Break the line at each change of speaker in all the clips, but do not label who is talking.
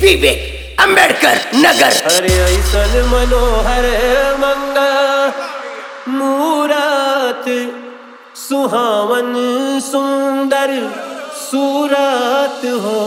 विवेक अम्बेडकर नगर।
अरे ऐसन मनोहर मंगा मूरत सुहावन सुंदर सूरत हो।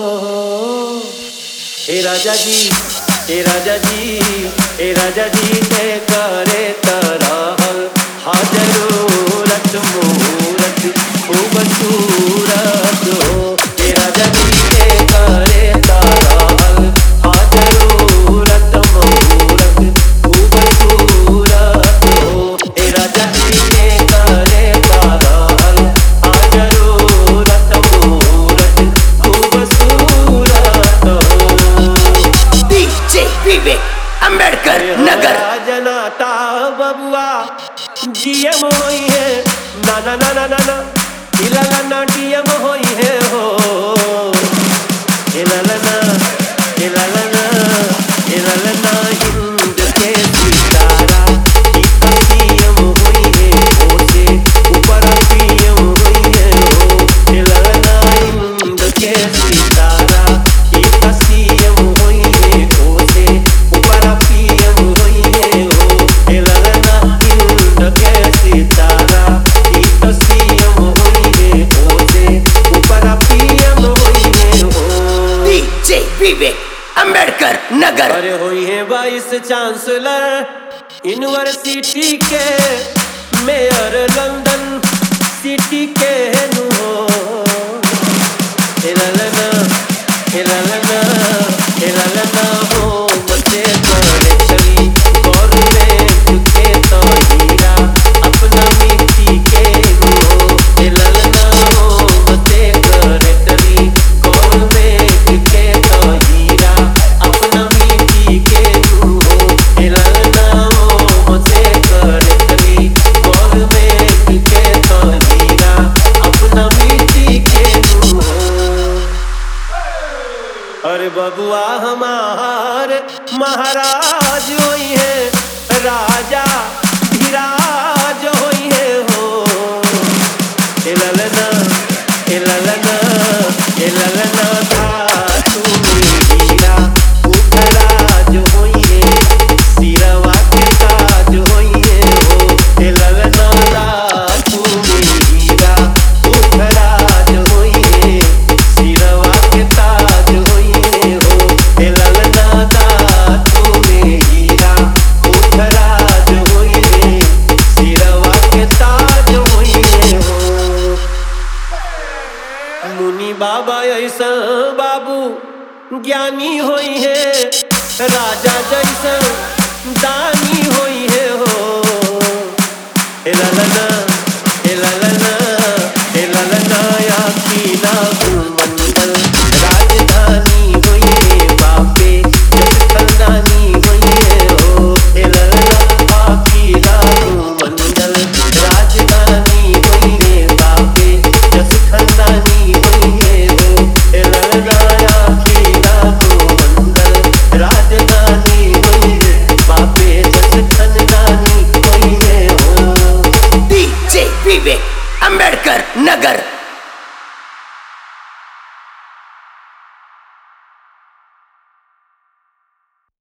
हे राजा जी, हे राजा जी, हे राजा जी के करे तरह हाजरूरत मूरत खूबसूरत हो। हे राजा जी के करे तरह हाजरूरत मूरत खूबसूरत हो। हे राजा जी के करे तरह हाजरूरत मूरत खूबसूरत हो।
डीजे विवेक अम्बेडकर नगर।
जनाता बबुआ जीएम होई है ना ना ना ना ना ना इलाला ना डीएम होई है हो। इलाला ना इलाला ना इलाला ना हिंद के सितारा सीएम होई है हो से ऊपर पीएम होई है हो। इलाला ना हिंद के सितारा सीएम होई है हो से ऊपर पीएम होई है हो। इलाला ना हिंद के सितारा सीएम होई है हो से ऊपर पीएम होई है हो।
डीजे विवेक अम्बेडकर नगर।
अरे होई है वाइस चांसलर यूनिवर्सिटी के मेयर लंदन सिटी के नु हो। इलाला इलाला हो मचे करे चली गवर्नमेंट के तो हीरा अपना मिट्टी के हो। इलाला हो मचे करे चली गवर्नमेंट के तो हीरा अपना मिट्टी के हो। इलाला हो मचे करे चली गवर्नमेंट के तो हीरा अपना मिट्टी के हो। अरे बबुआ हमार महाराज होई है राजा धीराज होई है हो। इलाला इलाला इलाला धातु हीरा उपराज होई है सिरवा के ताज होई है हो। इलाला धातु हीरा उपराज होई है सिरवा के ताज होई है हो। इलाला धातु हीरा उपराज होई है सिरवा के ताज होई है हो। मुनि बाबा ऐसा बाबू ज्ञानी होई है राजा जैसा दानी होई है हो। इलाला इलाला इलाला याकीना मंडल राजधानी होई है बापे खानदानी होई है हो। इलाला याकीना मंडल राजधानी होई है बापे खानदानी होई है हो। इलाला याकीना मंडल राजधानी होई है बापे खानदानी होई है हो।
डीजे विवेक अम्बेडकर नगर।